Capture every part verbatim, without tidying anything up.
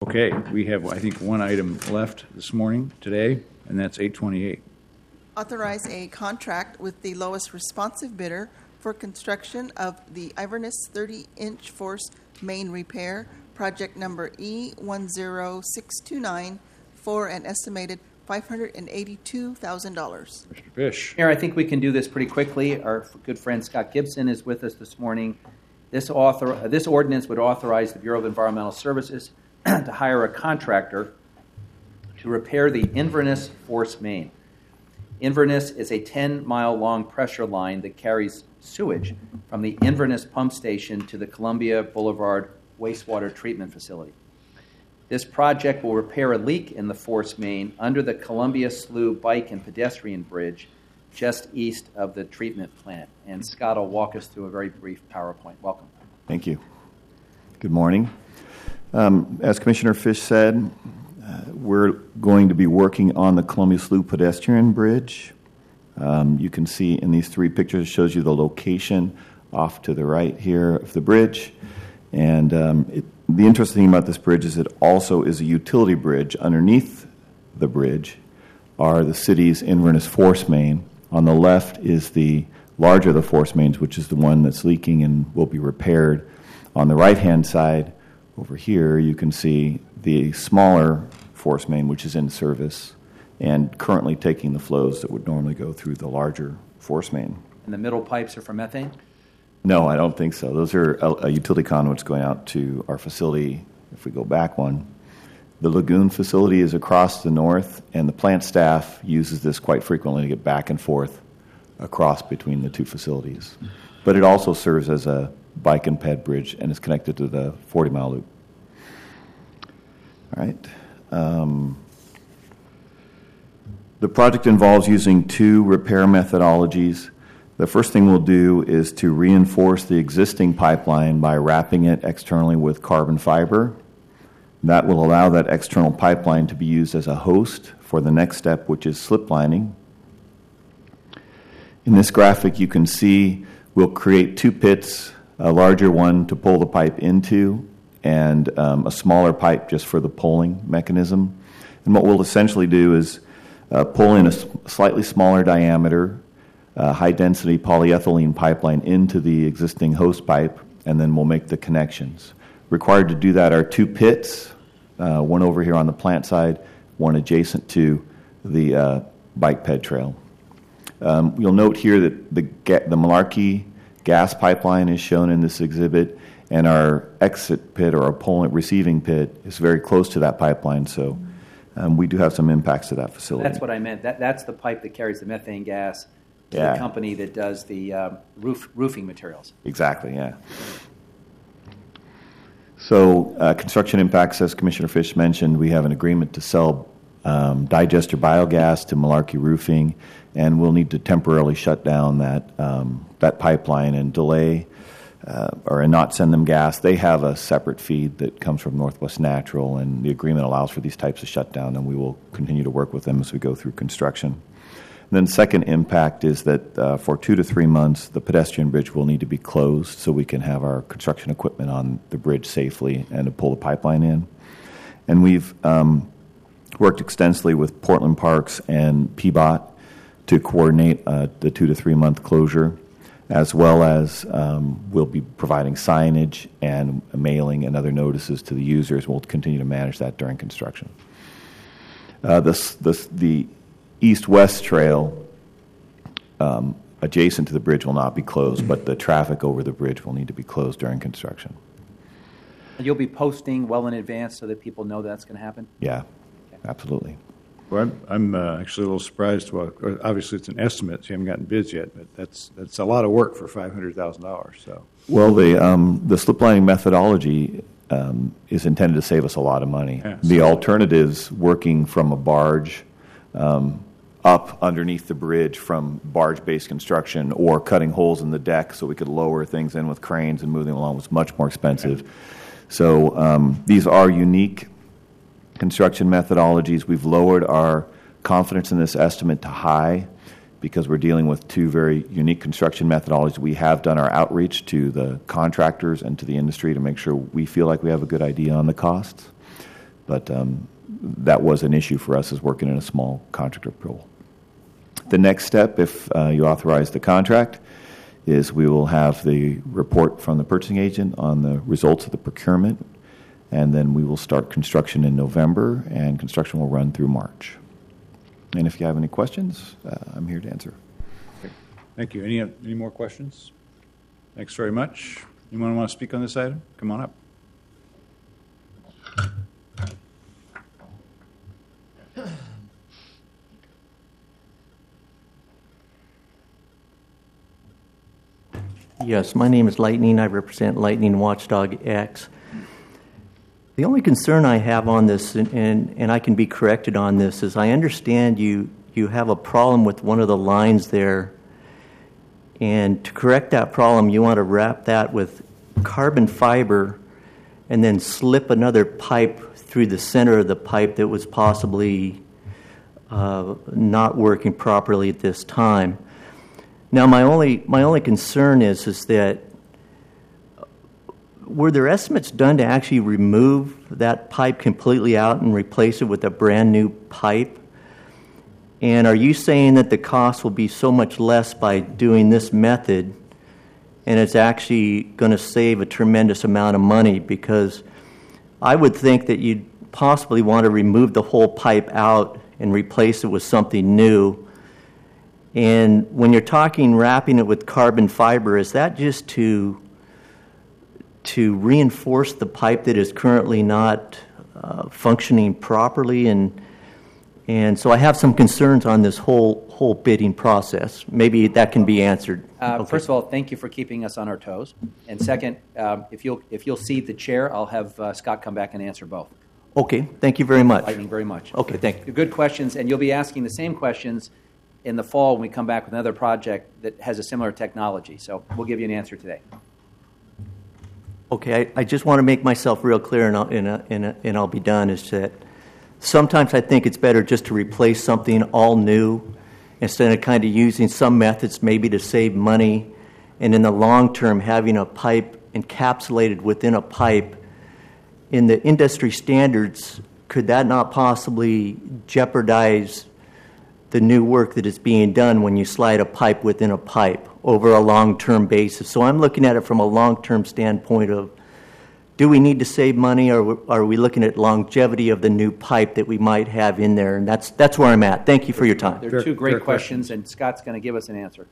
Okay, we have, I think, one item left this morning, today, and that's eight twenty-eight. Authorize a contract with the lowest responsive bidder for construction of the Iverness thirty-inch force main repair, project number E one zero six two nine, for an estimated five hundred eighty-two thousand dollars. Mister Fish. Mayor, I think we can do this pretty quickly. Our good friend Scott Gibson is with us this morning. This author, uh, this ordinance would authorize the Bureau of Environmental Services to hire a contractor to repair the Inverness force main. Inverness is a ten-mile-long pressure line that carries sewage from the Inverness pump station to the Columbia Boulevard wastewater treatment facility. This project will repair a leak in the force main under the Columbia Slough Bike and Pedestrian Bridge just east of the treatment plant. And Scott will walk us through a very brief PowerPoint. Welcome. Thank you. Good morning. Um, as Commissioner Fish said, uh, we're going to be working on the Columbia Slough Pedestrian Bridge. Um, you can see in these three pictures, it shows you the location off to the right here of the bridge. And um, it, the interesting thing about this bridge is it also is a utility bridge. Underneath the bridge are the city's Inverness force main. On the left is the larger of the force mains, which is the one that's leaking and will be repaired. On the right-hand side, over here, you can see the smaller force main, which is in service and currently taking the flows that would normally go through the larger force main. And the middle pipes are for methane? No, I don't think so. Those are a, a utility conduits going out to our facility, if we go back one. The Lagoon facility is across the north, and the plant staff uses this quite frequently to get back and forth across between the two facilities. But it also serves as a bike and ped bridge and is connected to the forty-mile loop. All right. Um, the project involves using two repair methodologies. The first thing we'll do is to reinforce the existing pipeline by wrapping it externally with carbon fiber. That will allow that external pipeline to be used as a host for the next step, which is slip lining. In this graphic, you can see we'll create two pits, a larger one to pull the pipe into and um, a smaller pipe just for the pulling mechanism. And what we'll essentially do is uh, pull in a s- slightly smaller diameter, uh, high-density polyethylene pipeline into the existing host pipe, and then we'll make the connections. Required to do that are two pits, uh, one over here on the plant side, one adjacent to the uh, bike ped trail. Um, you'll note here that the ga- the Malarkey gas pipeline is shown in this exhibit, and our exit pit or our pulling receiving pit is very close to that pipeline, so um, we do have some impacts to that facility. That's what I meant. That, that's the pipe that carries the methane gas to Yeah. the company that does the um, roof roofing materials. Exactly, yeah. So uh, construction impacts, as Commissioner Fish mentioned, we have an agreement to sell um, digester biogas to Malarkey Roofing, and we'll need to temporarily shut down that um, that pipeline and delay uh, or not send them gas. They have a separate feed that comes from Northwest Natural, and the agreement allows for these types of shutdown, and we will continue to work with them as we go through construction. And then second impact is that uh, for two to three months, the pedestrian bridge will need to be closed so we can have our construction equipment on the bridge safely and to pull the pipeline in. And we've um, worked extensively with Portland Parks and P B O T to coordinate uh, the two to three month closure, as well as um, we'll be providing signage and mailing and other notices to the users. We'll continue to manage that during construction. Uh, this, this, the east-west trail um, adjacent to the bridge will not be closed, but the traffic over the bridge will need to be closed during construction. And you'll be posting well in advance so that people know that's going to happen? Yeah, absolutely. Well, I'm, I'm uh, actually a little surprised. Well, obviously it's an estimate, so you haven't gotten bids yet, but that's that's a lot of work for five hundred thousand dollars. So, well, the um, the slip lining methodology um, is intended to save us a lot of money. Yeah, the so alternatives, working from a barge um, up underneath the bridge from barge-based construction, or cutting holes in the deck so we could lower things in with cranes and move them along, was much more expensive. Okay. So um, these are unique construction methodologies. We've lowered our confidence in this estimate to high because we're dealing with two very unique construction methodologies. We have done our outreach to the contractors and to the industry to make sure we feel like we have a good idea on the costs. But um, that was an issue for us as working in a small contractor pool. The next step, if uh, you authorize the contract, is we will have the report from the purchasing agent on the results of the procurement, and then we will start construction in November, and construction will run through March. And if you have any questions, uh, I'm here to answer. Okay. Thank you. Any, any more questions? Thanks very much. Anyone want to speak on this item? Come on up. Yes, my name is Lightning. I represent Lightning Watchdog X. The only concern I have on this, and, and, and I can be corrected on this, is I understand you, you have a problem with one of the lines there, and to correct that problem, you want to wrap that with carbon fiber and then slip another pipe through the center of the pipe that was possibly uh, not working properly at this time. Now, my only my only concern is is that were there estimates done to actually remove that pipe completely out and replace it with a brand new pipe? And are you saying that the cost will be so much less by doing this method, and it's actually going to save a tremendous amount of money? Because I would think that you'd possibly want to remove the whole pipe out and replace it with something new. And when you're talking wrapping it with carbon fiber, is that just to to reinforce the pipe that is currently not uh, functioning properly? And and so I have some concerns on this whole whole bidding process. Maybe that can be answered. Uh, Okay. First of all, thank you for keeping us on our toes. And second, um, if you'll if you'll cede the chair, I'll have uh, Scott come back and answer both. Okay, thank you very much. Lightning, very much. Okay, thank you. Good questions, and you'll be asking the same questions in the fall when we come back with another project that has a similar technology. So we'll give you an answer today. Okay, I, I just want to make myself real clear, and I'll, and, uh, and, uh, and I'll be done, is that sometimes I think it's better just to replace something all new instead of kind of using some methods maybe to save money, and in the long term having a pipe encapsulated within a pipe. In the industry standards, could that not possibly jeopardize the new work that is being done when you slide a pipe within a pipe over a long-term basis? So I'm looking at it from a long-term standpoint of, do we need to save money, or are we looking at longevity of the new pipe that we might have in there? And that's that's where I'm at. Thank you for your time. There Fair- are two great fair questions, questions. and Scott's going to give us an answer.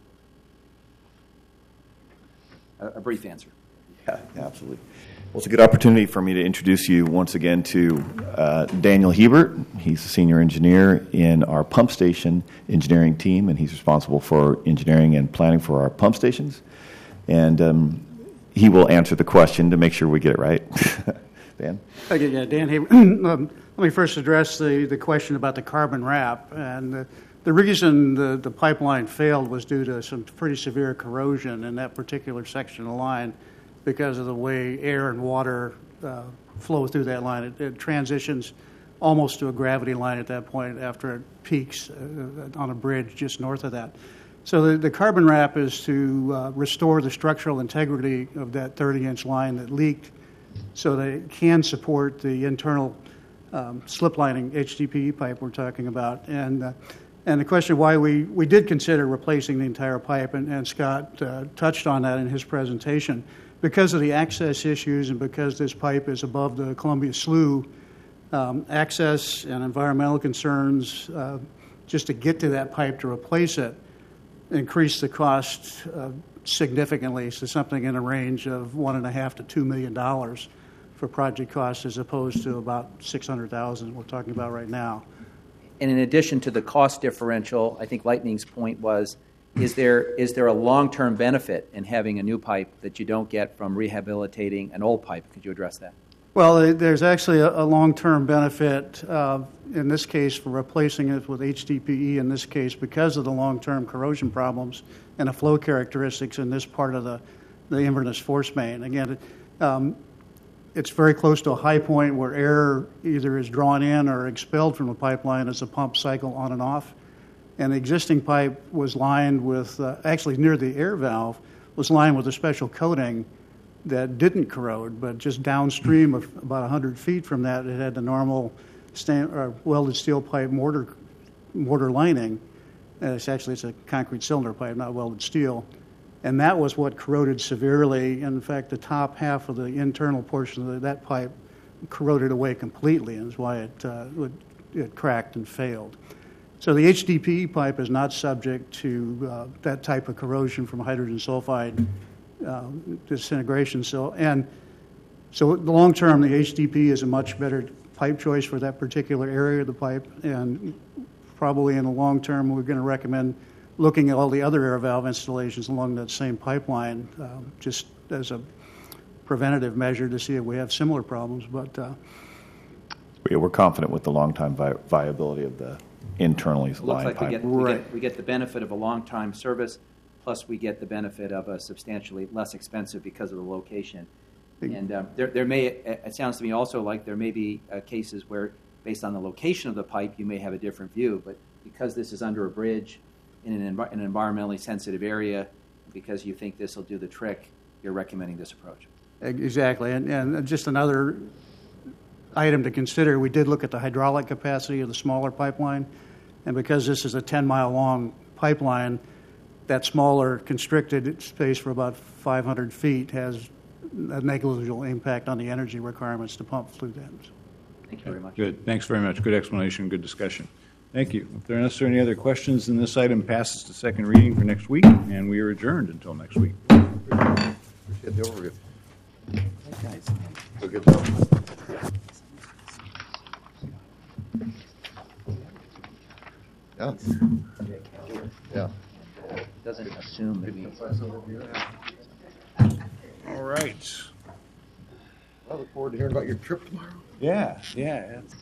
A, a brief answer. Yeah, absolutely. Well, it's a good opportunity for me to introduce you once again to uh, Daniel Hebert. He's a senior engineer in our pump station engineering team, and he's responsible for engineering and planning for our pump stations. And um, he will answer the question to make sure we get it right. Dan? Okay, yeah, Dan Haber. um, let me first address the, the question about the carbon wrap. And the, the reason the, the pipeline failed was due to some pretty severe corrosion in that particular section of the line, because of the way air and water uh, flow through that line. It, it transitions almost to a gravity line at that point after it peaks uh, on a bridge just north of that. So the, the carbon wrap is to uh, restore the structural integrity of that thirty-inch line that leaked, so that it can support the internal um, slip lining H D P E pipe we're talking about. And uh, and the question why we, we did consider replacing the entire pipe, and, and Scott uh, touched on that in his presentation. Because of the access issues and because this pipe is above the Columbia Slough, um, access and environmental concerns, uh, just to get to that pipe to replace it, increase the cost uh, significantly, so something in a range of one and a half to two million dollars for project costs, as opposed to about six hundred thousand we're talking about right now. And in addition to the cost differential, I think Lightning's point was, is there is there a long-term benefit in having a new pipe that you don't get from rehabilitating an old pipe? Could you address that? Well, there's actually a, a long-term benefit, uh, in this case, for replacing it with H D P E, in this case, because of the long-term corrosion problems and the flow characteristics in this part of the, the Inverness force main. Again, um, it's very close to a high point where air either is drawn in or expelled from the pipeline as the pump cycle on and off. And the existing pipe was lined with, uh, actually near the air valve, was lined with a special coating that didn't corrode, but just downstream of about one hundred feet from that, it had the normal stand, uh, welded steel pipe mortar mortar lining. Uh, it's actually it's a concrete cylinder pipe, not welded steel, and that was what corroded severely. In fact, the top half of the internal portion of the, that pipe corroded away completely, and is why it uh, would, it cracked and failed. So the H D P E pipe is not subject to uh, that type of corrosion from hydrogen sulfide uh, disintegration. So and so, the long term, the H D P is a much better pipe choice for that particular area of the pipe, and probably in the long term, we're going to recommend looking at all the other air valve installations along that same pipeline, uh, just as a preventative measure to see if we have similar problems. But uh, Yeah, we're confident with the long-time vi- viability of the internally It looks lined like we pipe. get, we Right. get, we get the benefit of a long-time service, plus we get the benefit of a substantially less expensive because of the location. And um, there, there may, it sounds to me also like there may be uh, cases where, based on the location of the pipe, you may have a different view. But because this is under a bridge in an, envi- an environmentally sensitive area, because you think this will do the trick, you're recommending this approach. exactly, and, and just another item to consider, we did look at the hydraulic capacity of the smaller pipeline, and because this is a ten-mile long pipeline, that smaller constricted space for about five hundred feet has a negligible impact on the energy requirements to pump flue dams. Thank you very much. Good. Thanks very much. Good explanation, good discussion. Thank you. If there are necessarily any other questions, then this item passes to second reading for next week, and we are adjourned until next week. Appreciate the overview. So good job. Yeah. Yeah. Doesn't assume that we. All right. I look forward to hearing about your trip tomorrow. Yeah, yeah.